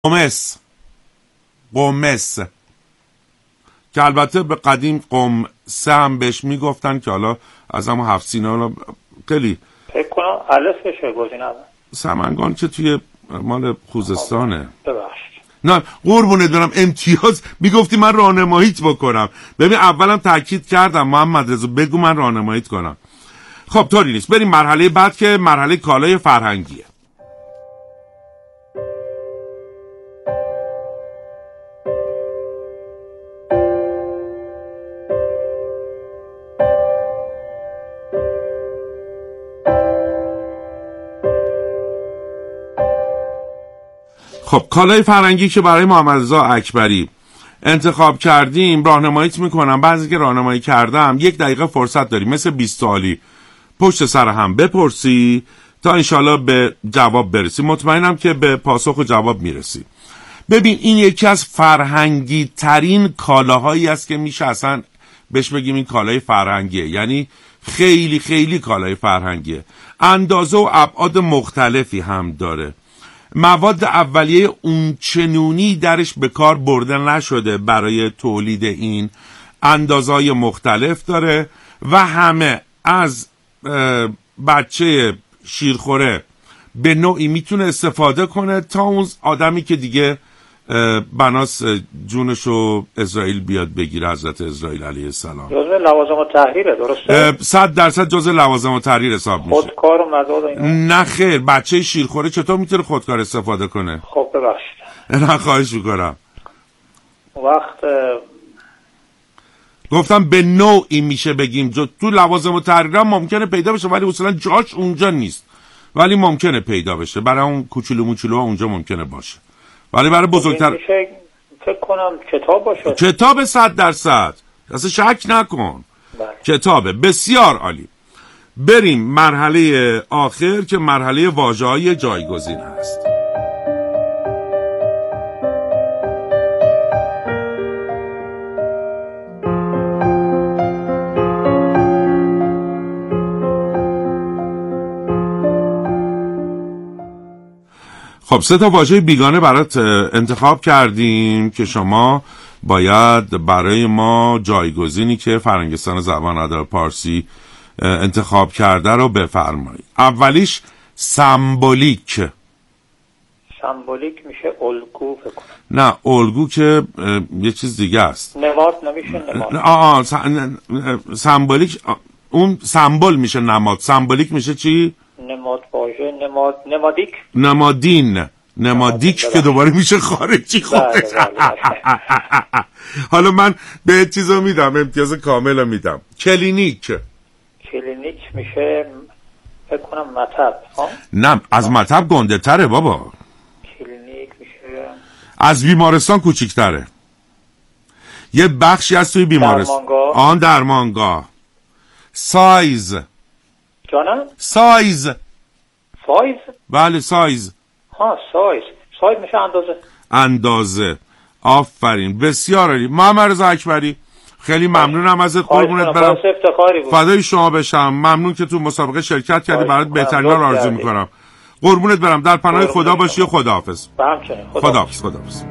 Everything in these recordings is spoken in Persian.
قمص که البته به قدیم قمصه هم بهش میگفتن که حالا از همون هفت سینه خیلی فکر کنم الفشه گزینه اول. سمنگان که توی مال خوزستانه. ببخشید. نه قربونت برم، امتیاز میگفتی من راهنماییت بکنم. ببین اولم تاکید کردم محمد رضا بگو من راهنماییت کنم. خب طوری نیست، بریم مرحله بعد که مرحله کالای فرهنگیه. خب کالای فرهنگی که برای محمد رضا اکبری انتخاب کردیم راهنماییت میکنم. بعضی که راهنمایی کردم 1 دقیقه فرصت داری مثل 20 سوالی پشت سر هم بپرسی تا انشالله به جواب برسی. مطمئنم که به پاسخ و جواب میرسی. ببین این یکی از فرهنگی ترین کالاهایی است که میشه اصلا بهش بگیم این کالای فرهنگیه. یعنی خیلی خیلی کالای فرهنگیه. اندازه و ابعاد مختلفی هم داره. مواد اولیه اونچنونی درش به کار برده نشده برای تولید این. اندازهای مختلف داره و همه از بچه شیرخوره به نوعی میتونه استفاده کنه تا اون آدمی که دیگه بناس جونشو اسرائیل بیاد بگیره، حضرت اسرائیل علیه السلام. جزء لوازم التحریره درسته؟ 100% جزء لوازم التحریر حساب میشه. خودکار و مزاد اینا؟ نه خیر، بچه شیرخوره چطور میتونه خودکار استفاده کنه؟ خب ببخشید. نه خواهش میکنم. وقت گفتم به نوعی میشه بگیم تو لوازم التحریر هم ممکنه پیدا بشه ولی اصلا جاش اونجا نیست، ولی ممکنه پیدا بشه. برای اون کوچولو موچولوها اونجا ممکنه باشه، ولی برای بزرگتر فکر کنم کتاب باشه. کتاب 100%، اصلا شک نکن. بله. کتابه. بسیار عالی. بریم مرحله آخر که مرحله واژه‌های جایگزین هست. خب 3 تا واژه بیگانه برات انتخاب کردیم که شما باید برای ما جایگزینی که فرهنگستان زبان ادب پارسی انتخاب کرده رو بفرمایید. اولیش سمبولیک. سمبولیک میشه الگو فکر کنم. نه الگو که یه چیز دیگه است. نماد نمیشه نماد. سمبولیک اون سمبل میشه نماد. سمبولیک میشه چی؟ نماد واژه نمادیک. نمادیک که دوباره میشه خارجی خودش. حالا من به چیزو میدم، امتیاز کامل میدم. کلینیک میشه فکر کنم مطب. نه از مطب گنده تره بابا. کلینیک میشه از بیمارستان کوچیک‌تره. یه بخشی از توی بیمارستان. درمانگاه. سایز. جانم؟ سایز. بله سایز. سایز میشه اندازه. آفرین، بسیار عالی. محمد رضا اکبری خیلی ممنونم ازت، قربونت برم. فدای شما بشم. ممنون که تو مسابقه شرکت کردی، برات بهترینا رو آرزو میکنم. قربونت برم. در پناه خدا باشی و خداحافظ. خداحافظ.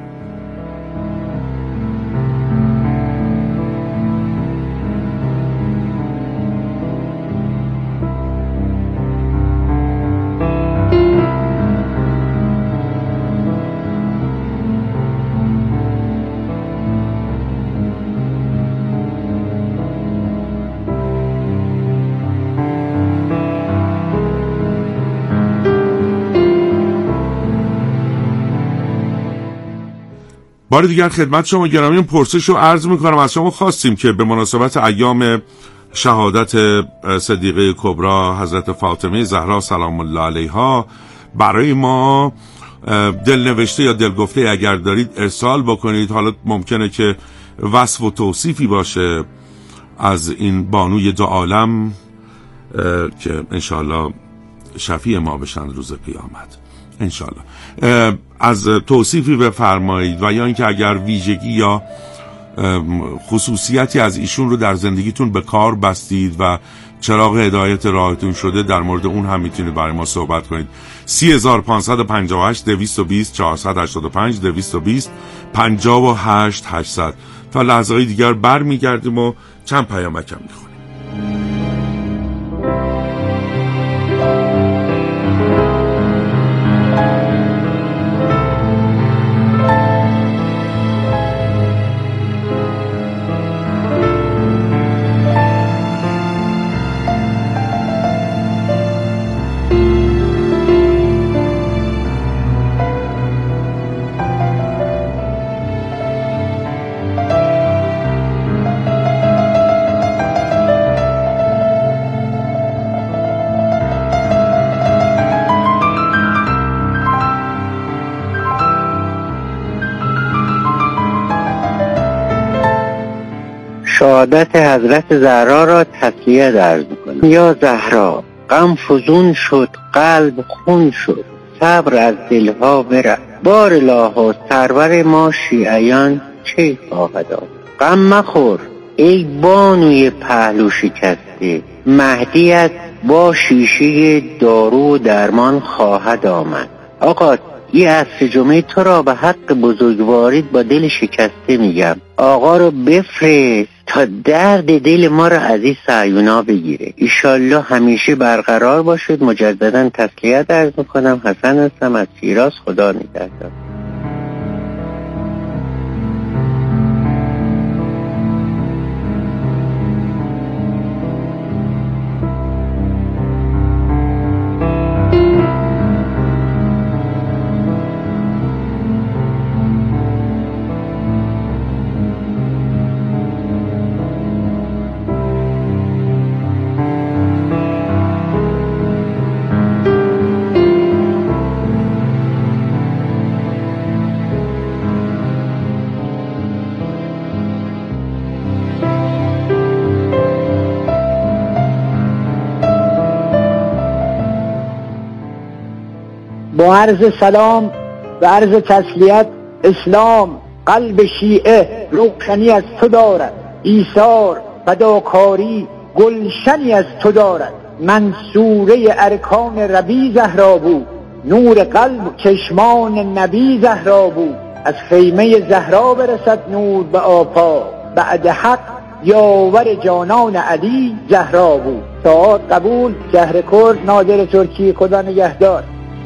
بار دیگر خدمت شما گرامی پرسش رو عرض میکنم. از شما خواستیم که به مناسبت ایام شهادت صدیقه کبری حضرت فاطمه زهرا سلام الله علیها برای ما دلنوشته یا دلگفته اگر دارید ارسال بکنید. حالا ممکنه که وصف و توصیفی باشه از این بانوی دو عالم که انشاءالله شفیع ما بشن روز قیامت انشاءالله. از توصیفی بفرمایید و یا اینکه اگر ویژگی یا خصوصیتی از ایشون رو در زندگیتون به کار بستید و چراغ هدایت راهتون شده، در مورد اون هم میتونید برای ما صحبت کنید. 30558 220 485 220 58 800. تا لحظه‌های دیگر برمیگردیم و چند پیامک هم میخونیم. شهادت حضرت زهرا را تسلیه عرض می‌کنم. یا زهرا، غم فزون شد، قلب خون شد، صبر از دلها برفت. بار الله و سرور ما شیعیان چه خواهد آمد؟ غم مخور ای بانوی پهلو شکسته، مهدی است با شیشه دارو و درمان خواهد آمد. آقا یه عصر جمعه تو را به حق بزرگوارید با دل شکسته میگم، آقا رو بفرست تا درد دل ما را از این سعیونا بگیره. ایشالله همیشه برقرار باشید. مجددا تسلیت عرض میکنم. حسن هستم از شیراز. خدا نگهدار. با عرض سلام و عرض تسلیت، اسلام قلب شیعه روشنی از تو دارد، ایثار فداکاری گلشنی از تو دارد. منصوره ارکان ربی زهرا بود، نور قلب چشمان نبی زهرا بود. از خیمه زهرا برسد نور به آفاق، بعد حق یاور جانان علی زهرا بود. ساعات قبول. شهر کرد، ناظر ترکیه. خدا نگهدار.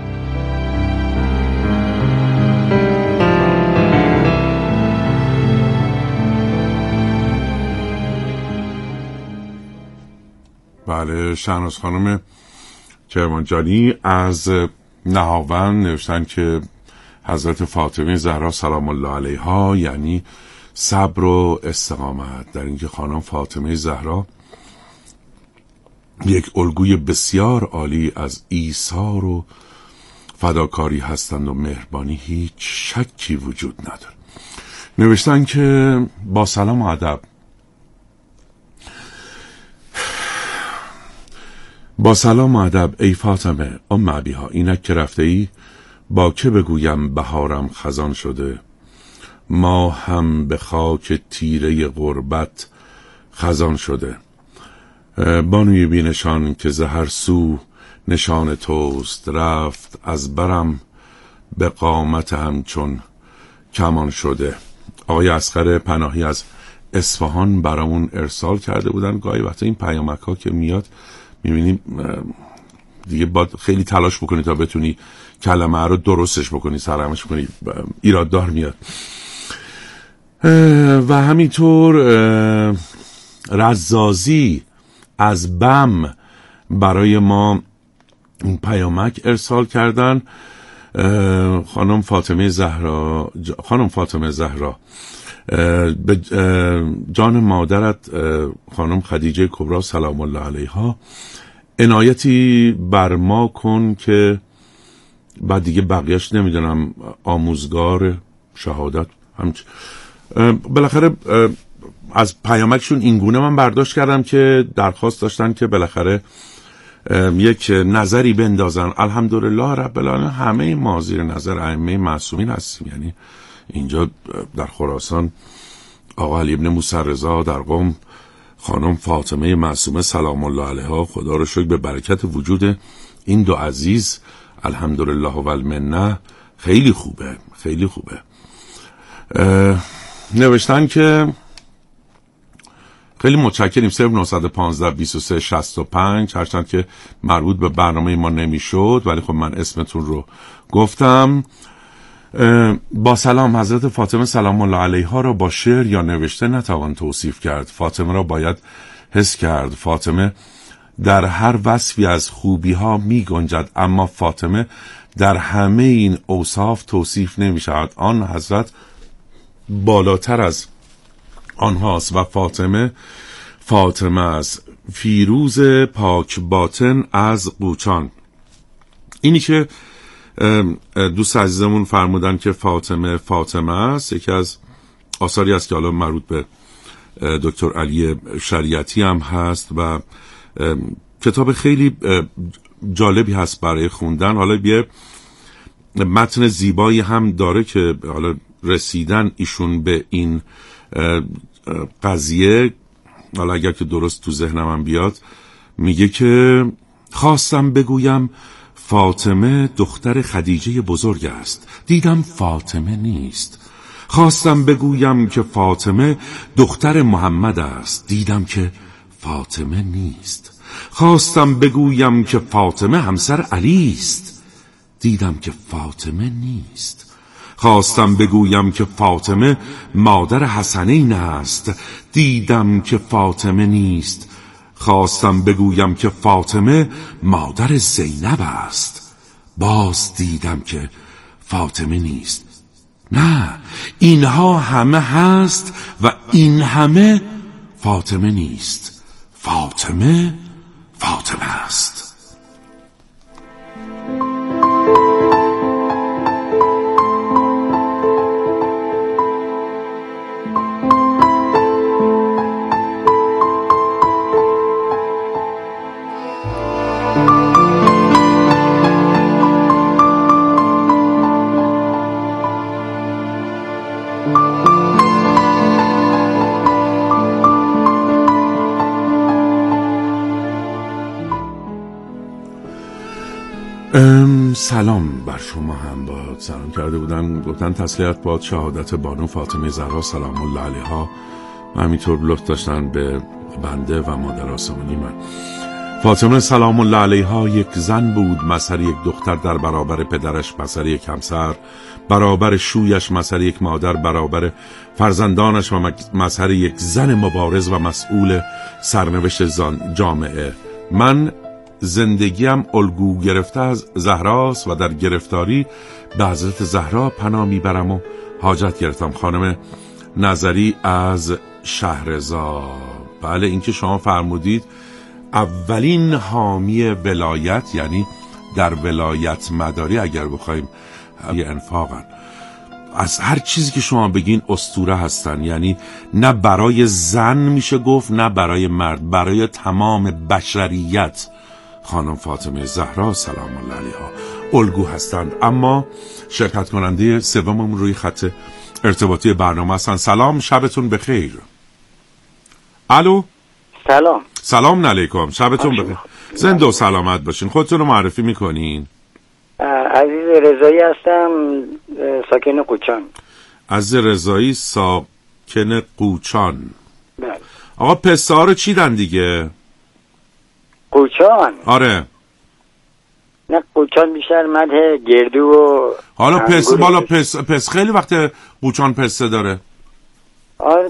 بله، شهناز خانم کرمانجانی از نهاوند نوشتن که حضرت فاطمه زهرا سلام الله علیها یعنی صبر و استقامت، در اینکه خانم فاطمه زهرا یک الگوی بسیار عالی از ایثار و فداکاری هستند و مهربانی هیچ شکی وجود نداره. نوشتن که با سلام و ادب، با سلام و ادب ای فاطمه ام ابیها، اینک که رفته ای با که بگویم بهارم خزان شده، ما هم به خاک تیره غربت خزان شده. بانوی بینشان که زهر سو نشان توست، رفت از برم به قامت همچون کمان شده. آقای اصغر پناهی از اصفهان برامون ارسال کرده بودن. گاهی وقتا این پیامک ها که میاد میبینی دیگه باید خیلی تلاش بکنی تا بتونی کلمه رو درستش بکنی، سرهمش بکنی، ایراددار میاد. و همینطور رزازی از بم برای ما این پیامک ارسال کردن. خانم فاطمه زهرا به جان مادرت خانم خدیجه کبرا سلام الله علیها عنایتی بر ما کن که بعد دیگه بقیهش نمیدونم، آموزگار شهادت بالاخره از پیامکشون اینگونه من برداشت کردم که درخواست داشتن که بالاخره یک نظری بندازن. الحمدلله رب العالمین همه ما زیر نظر ائمه معصومین هستیم. یعنی اینجا در خراسان آقا علی ابن موسی رضا، در قم خانم فاطمه معصومه سلام الله علیها. خدا رو شکر به برکت وجود این دو عزیز الحمدلله و المنه خیلی خوبه، خیلی خوبه. نوشتن که خیلی متشکریم 0915 23 65 هرچند که مربوط به برنامه ما نمیشد ولی خب من اسمتون رو گفتم. با سلام، حضرت فاطمه سلام الله علیها را با شعر یا نوشته نتوان توصیف کرد. فاطمه را باید حس کرد. فاطمه در هر وصفی از خوبی ها می گنجد، اما فاطمه در همه این اوصاف توصیف نمی شود. آن حضرت بالاتر از آنهاست و فاطمه است. فیروز پاک باطن از قوچان. اینی که دوست عزیزمون فرمودن که فاطمه است، یکی از آثاری است که حالا مربوط به دکتر علی شریعتی هم هست و کتاب خیلی جالبی هست برای خوندن. حالا یه متن زیبایی هم داره که حالا رسیدن ایشون به این قضیه، حالا اگر که درست تو ذهنم هم بیاد، میگه که خواستم بگویم فاطمه دختر خدیجه بزرگ است، دیدم فاطمه نیست. خواستم بگویم که فاطمه دختر محمد است، دیدم که فاطمه نیست. خواستم بگویم که فاطمه همسر علی است، دیدم که فاطمه نیست. خواستم بگویم که فاطمه مادر حسنین است، دیدم که فاطمه نیست. خواستم بگویم که فاطمه مادر زینب است، باز دیدم که فاطمه نیست. نه، اینها همه هست و این همه فاطمه نیست. فاطمه است. سلام بر شما هم باد. سلام کرده بودن، گفتن تسلیت باد شهادت بانو فاطمه زهرا سلام الله علیها و همینطور لطف داشتن به بنده و مادر آسمانی من. فاطمه سلام الله علیها یک زن بود، مظهر یک دختر در برابر پدرش، مظهر یک همسر برابر شویش، مظهر یک مادر برابر فرزندانش و مظهر یک زن مبارز و مسئول سرنوشت جامعه. من زندگیم الگو گرفته از زهراست و در گرفتاری به حضرت زهرا پناه میبرم و حاجت گرفتم. خانم نظری از شهرزاد. بله، این که شما فرمودید اولین حامی ولایت، یعنی در ولایت مداری اگر بخوایم یه انفاقن، از هر چیزی که شما بگین اسطوره هستن. یعنی نه برای زن میشه گفت نه برای مرد، برای تمام بشریت خانم فاطمه زهرا سلام الله علیها الگو هستند. اما شرکت کننده سوممون روی خط ارتباطی برنامه هستن. سلام، شبتون بخیر. الو، سلام علیکم، شبتون بخیر، زنده و سلامت باشین. خودتون رو معرفی میکنین؟ عزیز رضایی هستم، ساکن قوچان. عزیز رضایی ساکن قوچان. بله. آقا پسته ها رو چیدن دیگه؟ قوچان؟ آره. نه، قوچان بیشتر مده گردو و حالا پسته، بالا پس خیلی وقت قوچان پسته داره. آره،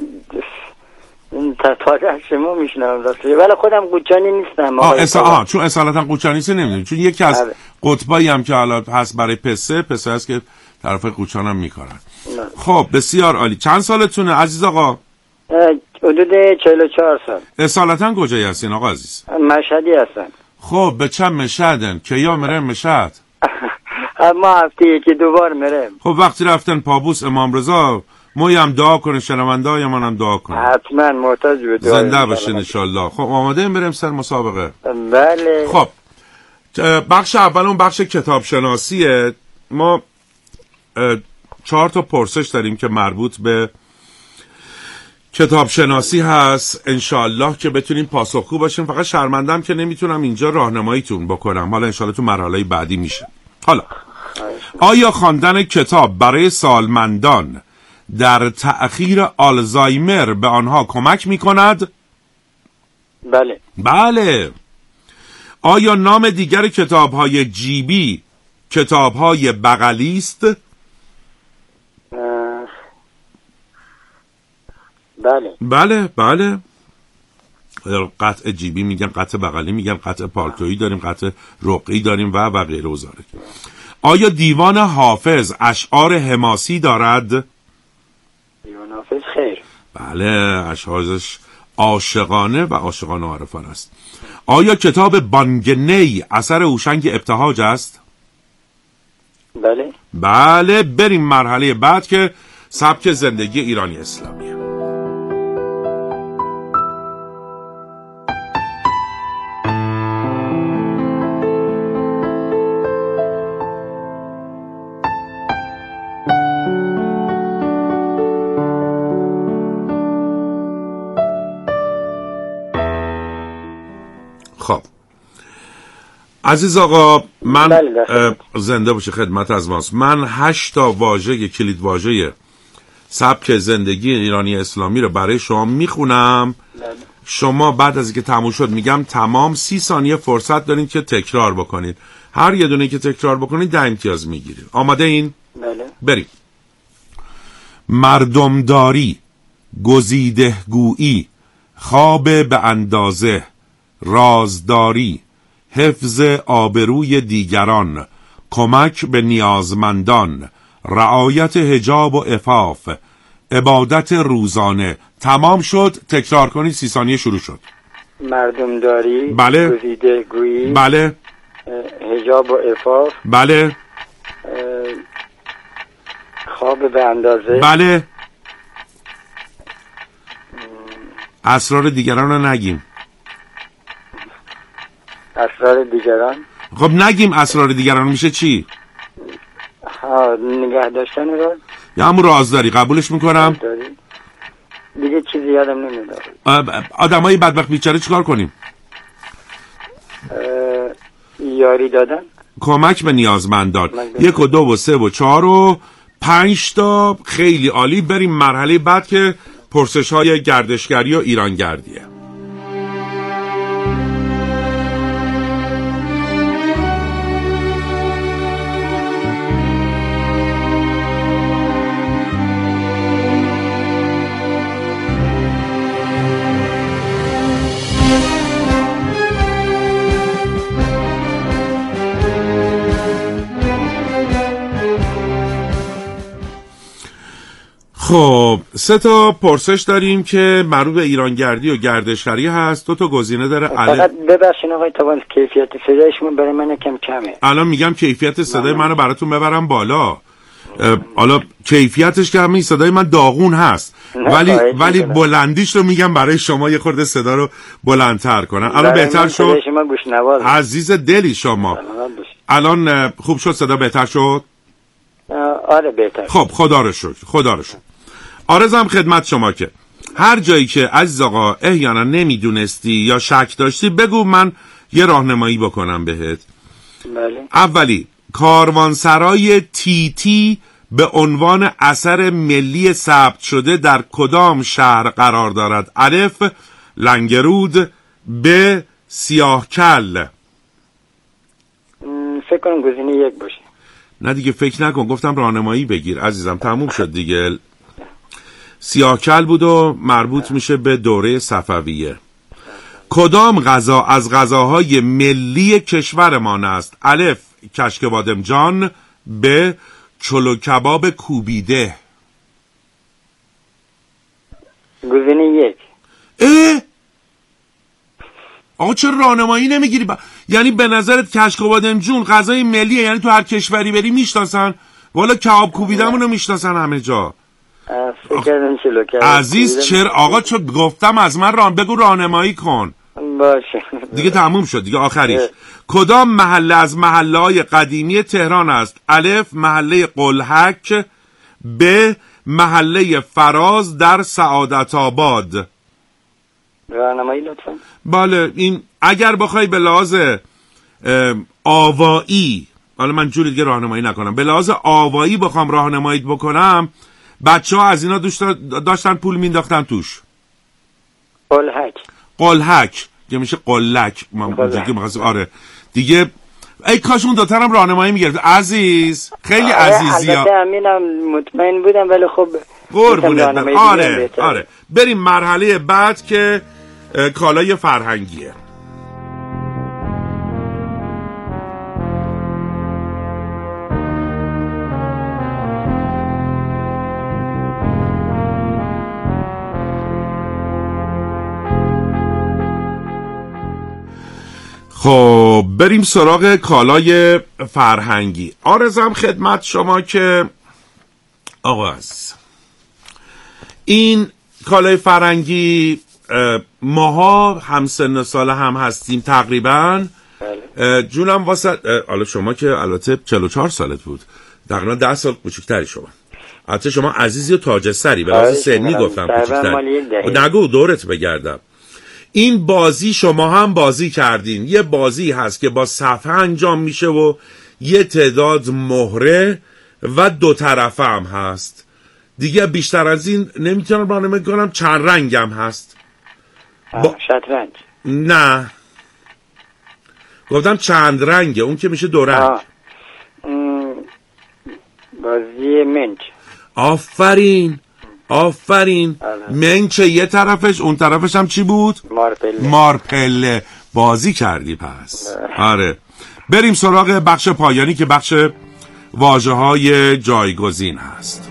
تازه شما میشنم داسته، ولی خودم قوچانی نیستم. چون اصالتا قوچانی نیست نمیدونی، چون یکی از قطبایی هم که حالا هست برای پسته هست که طرف قوچان هم میکارن. خب بسیار عالی. چند سالتونه عزیز آقا؟ حدود 44 سال. اصالتا کجایی هستین آقا عزیز؟ مشهدی هستن. خب به چند مشهدن؟ که یا مرم مشهد؟ ما هفته یکی دوبار مرم. خب وقتی رفتن پابوس امام رضا موی هم دعا کنه، شنونده های من هم دعا کنه. حتما محتاج به دعا. زنده باشین انشالله. خب آماده این بریم سر مسابقه؟ بله. خب بخش اول اون بخش کتاب شناسیه. ما 4 تا پرسش داریم که مربوط به کتاب شناسی هست، انشالله که بتونیم پاسخگو باشیم. فقط شرمندم که نمیتونم اینجا راهنماییتون بکنم، حالا انشالله تو مرحله بعدی میشه. حالا آیا خواندن کتاب برای سالمندان در تأخیر آلزایمر به آنها کمک میکند؟ بله. بله. آیا نام دیگر کتاب‌های جیبی کتاب‌های بغلی است؟ بله. بله بله. قطع جیبی میگن، قطع بغلی میگن، قطع پالتویی داریم، قطع رقعی داریم و غیره و زاره. آیا دیوان حافظ اشعار حماسی دارد؟ دیوان حافظ خیر. بله، اشعارش عاشقانه و عاشقانه عارفان است. آیا کتاب بانگنی اثر هوشنگ ابتهاج است؟ بله. بله. بریم مرحله بعد که سبک زندگی ایرانی اسلامی. خب عزیز آقا، من زنده باشه، خدمت از ماست. من 8 واژه کلید واژه سبک زندگی ایرانی اسلامی رو برای شما میخونم. شما بعد از اینکه تموم شد میگم تمام 30 ثانیه فرصت دارین که تکرار بکنید. هر یه دونه که تکرار بکنید 10 امتیاز میگیرید. آماده این؟ بله. بریم. مردمداری، گزیده‌گویی، خواب به اندازه، رازداری، حفظ آبروی دیگران، کمک به نیازمندان، رعایت حجاب و عفاف، عبادت روزانه. تمام شد. تکرار کنید. 30 ثانیه شروع شد. مردمداری، بله. گزیده‌گویی، بله. حجاب و عفاف، بله. خواب به اندازه، بله. اسرار دیگران رو نگیم. اسرار دیگران؟ خب نگیم اسرار دیگران میشه چی؟ نگه داشتن راز. یا همون رازداری. قبولش میکنم. دیگه چیزی یادم نمیاد. آدمای بدبخت بیچاره چیکار کنیم؟ یاری دادن، کمک به نیازمندان. 1 و 2 و 3 و 4 و 5 تا. خیلی عالی. بریم مرحله بعد که پرسش های گردشگری و ایرانگردیه. خب 3 تا پرسش داریم که مربوط به ایرانگردی و گردشگری هست. 2 تا گزینه داره. فقط ببخشید آقای تابان، کیفیت صدای شما برای من کمه. الان میگم کیفیت صدای منو براتون ببرم بالا. حالا کیفیتش که همین صدای من داغون هست، ولی بلندیش رو میگم برای شما یه خورده صدا رو بلندتر کنن. الان بهتر شد؟ عزیز دلی شما الان خوب شد؟ صدا بهتر شد؟ آره بهتر. خب خدا رو شکر. عرضم خدمت شما که هر جایی که عزیز آقا احیانا نمیدونستی یا شک داشتی بگو، من یه راهنمایی بکنم بهت. بله. اولی، کاروانسرای تیتی به عنوان اثر ملی ثبت شده در کدام شهر قرار دارد؟ الف لنگرود، ب سیاهکل. فکر کنم گزینه 1 باشه. نه دیگه فکر نکن، گفتم راهنمایی بگیر عزیزم. تموم شد دیگه. سیاهکل بود و مربوط میشه به دوره صفویه. کدام غذا از غذاهای ملی کشورمان است؟ الف کشک بادمجان، ب چلو کباب کوبیده. گزینه 1. آقا چرا راهنمایی نمیگیری؟ یعنی به نظرت کشک و بادمجون غذای ملیه؟ یعنی تو هر کشوری بری میشناسن؟ والا کباب کوبیدمونو میشناسن همه جا. عزیز چرا آقا؟ چه گفتم از من بگو راهنمایی کن. باشه دیگه تموم شد دیگه. آخریش کدام محله از محله‌های قدیمی تهران است؟ الف محله قلحک، ب محله فراز در سعادت آباد. راهنمایی لطفا. بله، این اگر بخوای به لحاظ آوایی، حالا من جوری دیگه راهنمایی نکنم، به لحاظ آوایی بخوام راهنماییت بکنم، بچه‌ها از اینا داشتن پول مینداختن توش. قلهک که میشه قلک. آره دیگه، ای کاش اون دوتا هم راهنمایی میگرفت. عزیز خیلی عزیزی ها. البته همینم مطمئن بودم، ولی خب قربونت. آره بریم مرحله بعد که کالای فرهنگیه. خب بریم سراغ کالای فرهنگی. عرضم خدمت شما که آقا عزیز، این کالای فرهنگی ماها هم سن سال هم هستیم تقریبا. جونم واسه حالا شما که البته 44 سالت بود، تقریبا 10 سال کوچیک‌تری شما. البته شما عزیزی و تاج سری، به واسه سنی گفتم کوچیک‌تری، نگو دورت بگردم. این بازی شما هم بازی کردین. یه بازی هست که با صفحه انجام میشه و یه تعداد مهره و دو طرفه هم هست. دیگه بیشتر از این نمیتونم راهنمایی کنم. چند رنگ هم هست. شطرنج؟ نه، گفتم چند رنگه، اون که میشه دو رنگ. بازی منچ. آفرین. منچ یه طرفش، اون طرفش هم چی بود؟ مارپله. بازی کردی پس. آره بریم سراغ بخش پایانی که بخش واژه‌های جایگزین هست.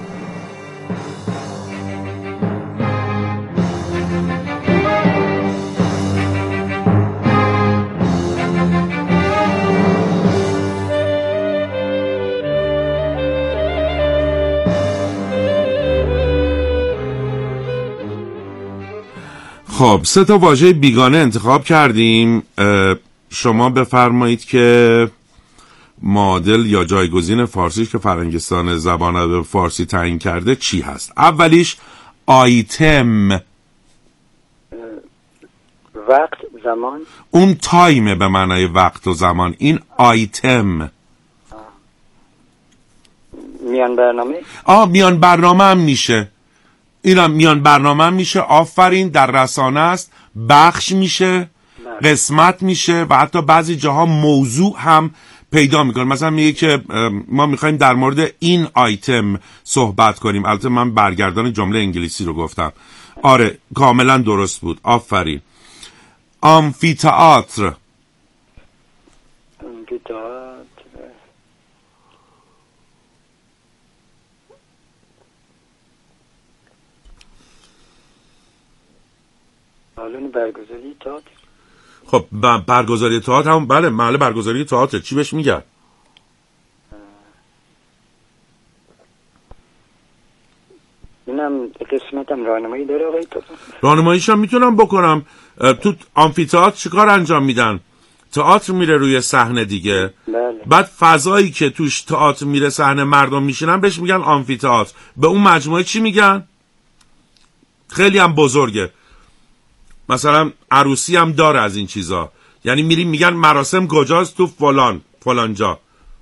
خب 3 تا واژه بیگانه انتخاب کردیم. شما بفرمایید که معادل یا جایگزین فارسی که فرنگستان زبان به فارسی تعیین کرده چی هست؟ اولیش آیتم. وقت، زمان. اون تایمه به معنای وقت و زمان. این آیتم. میان برنامه. میان برنامه هم میشه. اینا میان برنامه میشه. آفرین. در رسانه است. بخش میشه، قسمت میشه و حتی بعضی جاها موضوع هم پیدا میکنه. مثلا میگه که ما میخوایم در مورد این آیتم صحبت کنیم. البته من برگردان جمله انگلیسی رو گفتم. آره کاملا درست بود. آفرین. آمفی‌تئاتر. سالن برگزاری تئاتر. خب برگزاری تئاتر هم بله، محل برگزاری تئاتر. چی بهش میگن؟ اینم قسمتم راهنمایی داره آقای تو؟ راهنماییش هم میتونم بکنم. تو آمفی‌تئاتر چیکار انجام میدن؟ تئاتر میره روی صحنه دیگه. بله. بعد فضایی که توش تئاتر میره صحنه مردم میشینن بهش میگن آمفی‌تئاتر. به اون مجموعه چی میگن؟ خیلی هم بزرگه. مثلا عروسی هم داره از این چیزا. یعنی میریم میگن مراسم کجاست؟ تو فلان جا.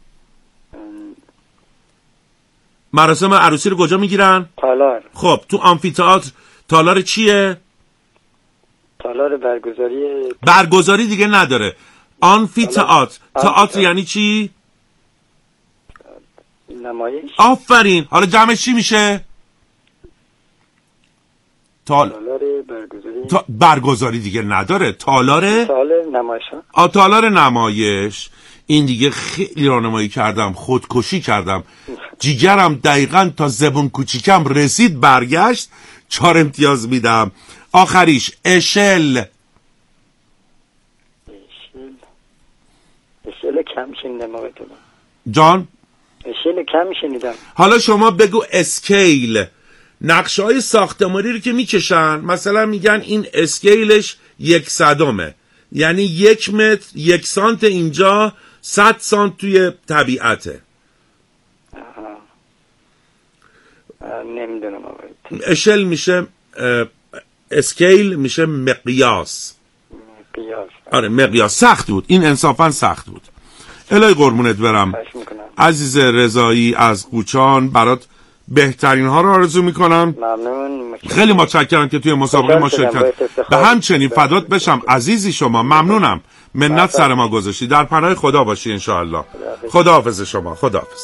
مراسم عروسی رو کجا میگیرن؟ تالار. خب تو آمفی‌تئاتر تالار چیه؟ تالار برگزاری دیگه نداره. آمفی‌تئاتر. تئاتر یعنی چی؟ نمایش. آفرین. حالا جمعش چی میشه؟ تالار برگزاری دیگه نداره. تالار نمایش. تالار نمایش. این دیگه خیلی راهنمایی کردم، خودکشی کردم، جیگرم دقیقاً تا زبون کوچیکم رسید برگشت. 4 امتیاز میدم. آخریش اشل. اشل کم شنیدم آقای تو. جان؟ اشل کم شنیدم. حالا شما بگو اسکیل. نقشه های ساختمانی رو که میکشن، مثلا میگن این اسکیلش 1/100، یعنی 1 متر 1 سانت اینجا، 100 سانت توی طبیعته. نمیدونم. اشل میشه اسکیل میشه مقیاس. آره مقیاس. سخت بود این، انصافا سخت بود. الهی قربونت برم عزیز رضایی از قوچان، برات بهترین ها رو آرزو میکنم. ممنون. خیلی متشکرم که توی مسابقه ما شرکت. به همچنین فدات بشم عزیزی شما. ممنونم، منت سر ما گذاشتی. در پناه خدا باشی انشاءالله. خداحافظ شما. خداحافظ.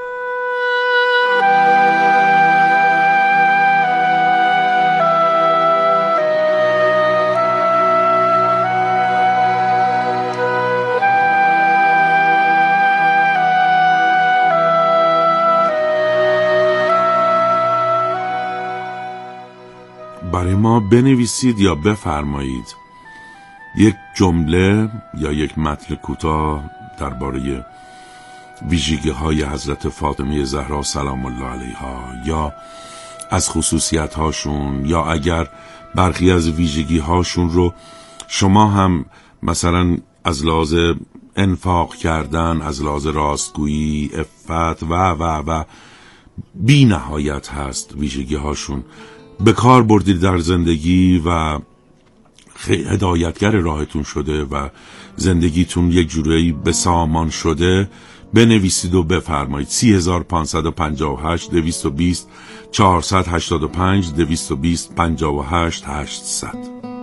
برای ما بنویسید یا بفرمایید یک جمله یا یک متن کوتاه درباره ویژگی‌های حضرت فاطمه زهرا سلام الله علیها، یا از خصوصیت‌هاشون، یا اگر برخی از ویژگی‌هاشون رو شما هم مثلا از لحاظ انفاق کردن، از لحاظ راستگویی، عفت و بی نهایت هست ویژگی‌هاشون، به کار بردید در زندگی و هدایتگر راهتون شده و زندگیتون یک جورایی به سامان شده، بنویسید و بفرمایید. 3558 220 485 220 58 800.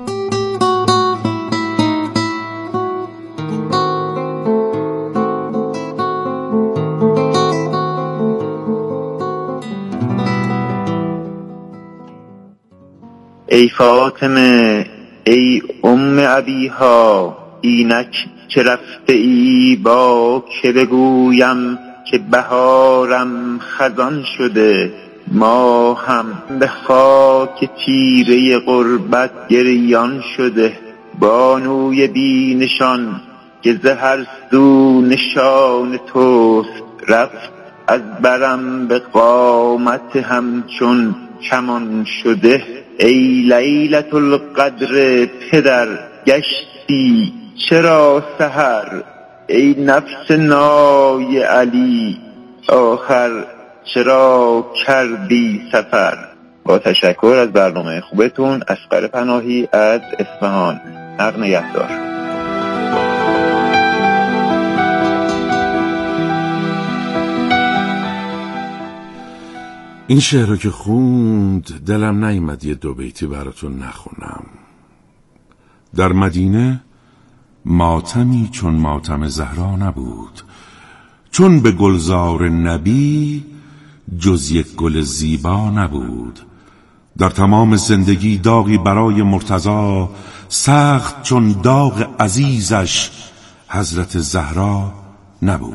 ای فاطمه ای ابیها، اینک که رفته ای با که بگویم که بهارم خزان شده، ما هم به خاک تیره غربت گریان شده، بانوی بی نشان که ز هر سو نشان توست، رفت از برم به قامت همچون کمان شده. ای لیلة القدر پدر گشتی چرا سحر، ای نفس نای علی آخر چرا کردی سفر. با تشکر از برنامه خوبتون، اصغر پناهی از اصفهان. حق نگهدار. این شعر رو که خوند دلم نیامد یه دو بیتی براتون نخونم. در مدینه ماتمی چون ماتم زهرا نبود، چون به گلزار نبی جز یک گل زیبا نبود. در تمام زندگی داغی برای مرتضی، سخت چون داغ عزیزش حضرت زهرا نبود.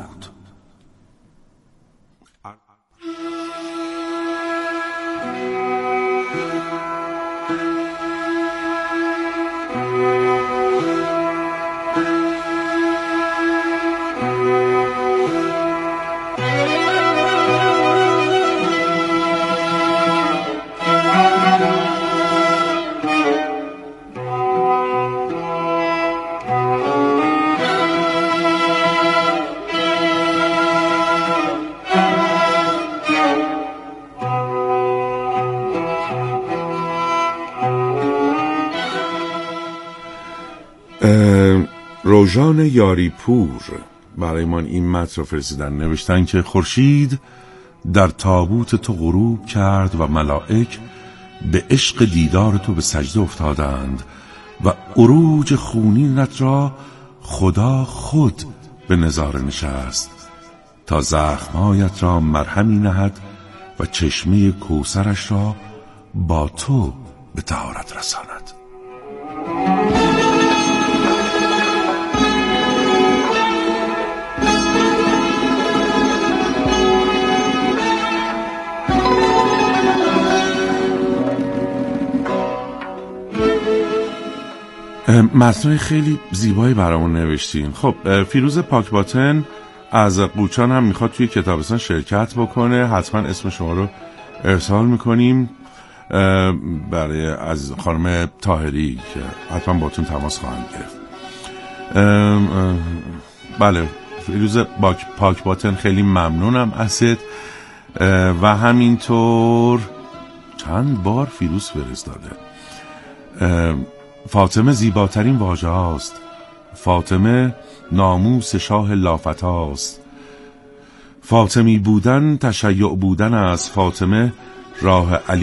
روژان یاری پور برای من این متن رو فرستادن. نوشتن که خورشید در تابوت تو غروب کرد و ملائک به عشق دیدار تو به سجده افتادند و عروج خونینت را خدا خود به نظاره نشست تا زخمهایت را مرهمی نهد و چشمه کوثرش را با تو به طهارت رساند. متنای خیلی زیبایی برامون نوشتین. خب فیروز پاکباطن از قوچان هم میخواد توی کتابستان شرکت بکنه. حتما اسم شما رو ارسال میکنیم برای از خانم طاهری که حتما باتون تماس خواهند گرفت. بله فیروز پاکباطن خیلی ممنونم ازت. و همینطور چند بار فیروز فرستاده. فاطمه زیباترین واژه هاست، فاطمه ناموس شاه لافتاست، فاطمی بودن تشیع بودن است، فاطمه راه علی